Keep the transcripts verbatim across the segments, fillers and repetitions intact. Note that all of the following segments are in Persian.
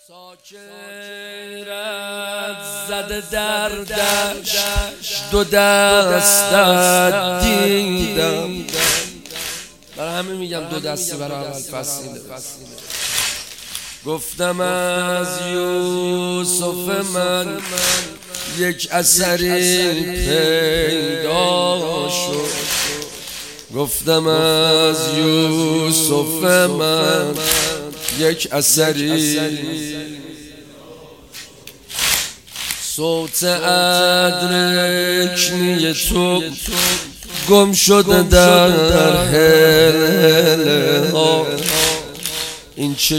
ساکرت زده در دشت دو دستت دیدم. برای همه میگم دو دستی برای اول فصیله. گفتم از یوسف من یک اثری پیدا شد. گفتم از یوسف من یک اثری، صوت ادرکنی تو گم شده در هله ها. این چه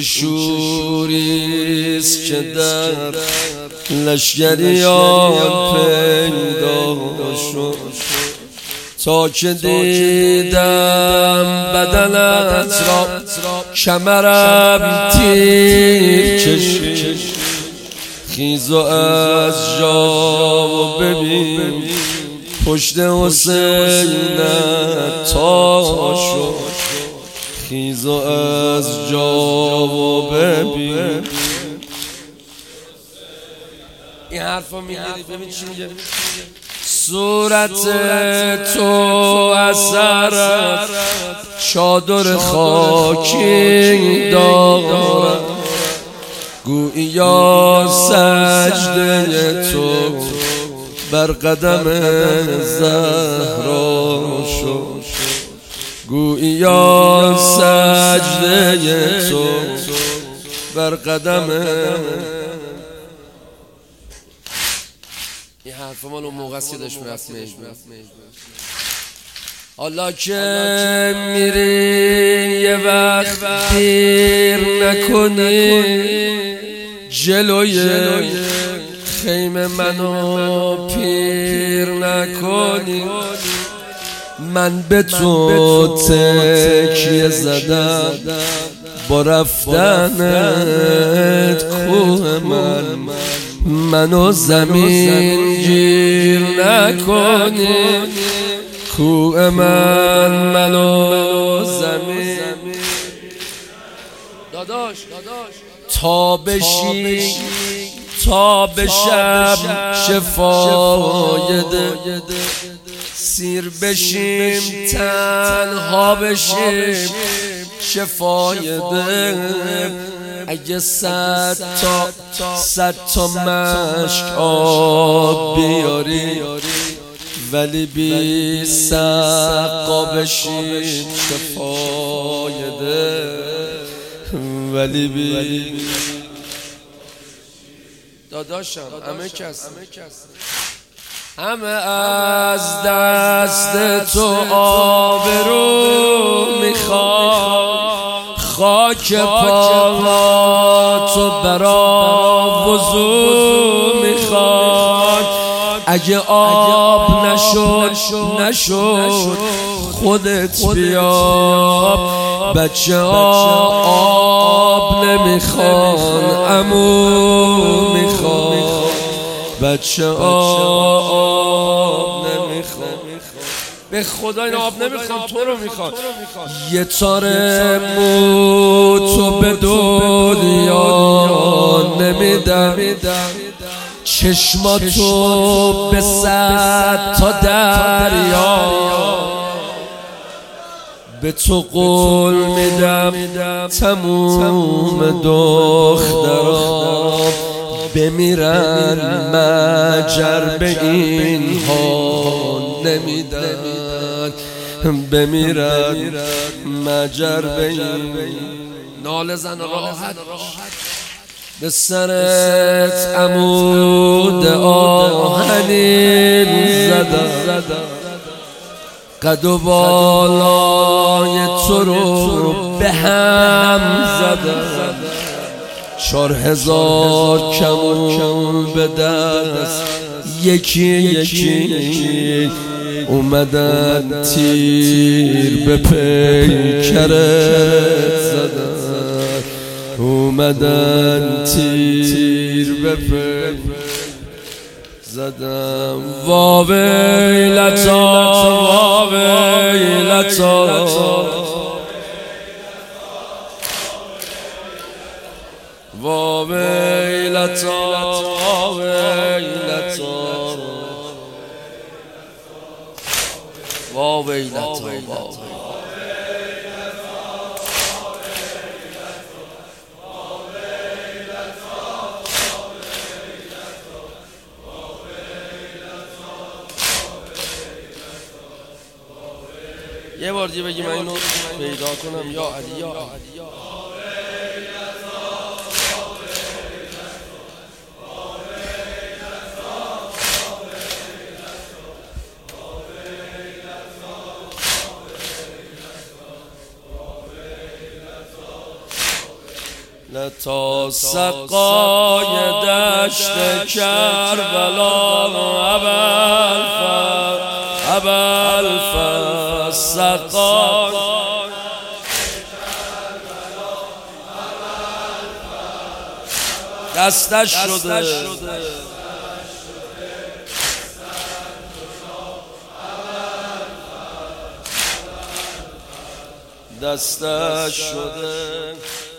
شوریست که در لشگریان پیدا شد. تا که دیدم بدنت را کمرم تیر کشید. خیز و از جا و ببین پشت حسینت تا شد. خیز و از جا و ببین. این حرفا میگیری ببین چی میگه. صورت تو اثرت چادر خاکی دارد. گویا سجده تو بر قدم زهرا شد. گویا سجده تو بر قدم. این حرف مال اون موقع است که داشت میرفت مجمع. حالا که میری یه وقت دیر نکنی جلوی خیمه منو پیر نکنی. من به تو تکیه زدم با رفتنت کوه من. منو زمین گیر نکنی کوه من. منو زمین داداش تا بشی تا بشم شفایده. سیر بشیم تنها بشیم شفایده. اگه صد تا صد تا مشک آب بیاری ولی بی سقا بشیم شفایده. ولی بی داداشم همه کس همه از دست تو آبرو میخواد. خاک پاهاتو برا وضو میخواد. اگه آب نشد نشد خودت بیاب. بچه آب نمیخوان عمو میخوان. بچه آب نمیخوان. به خدا این آب نمیخوان تو رو میخوان. یه تاره مو تو به دنیا نمیدم. چشماتو به صد تا دریا به تو قول میدم. تموم دختران بمیرن مجر به این ها نمیدن. بمیرن مجر به این. ناله زن راحت به سرت عمود آهنین زدم. قد و بالای تو رو به هم زدم. چار هزار کمون به دست یکی یکی اومدن تیر به پیکرت زدن. اومدن تیر به پیکرت زدم. واویلتا واویلتا وا ویلتا وا ویلتا وا ویلتا یه بار دیگه بگی من اینو پیدا کنم. یا علی یا علی لتا سقای دشت کربلا ابوالفضل ابوالفضل سقای دستش شده دستش شده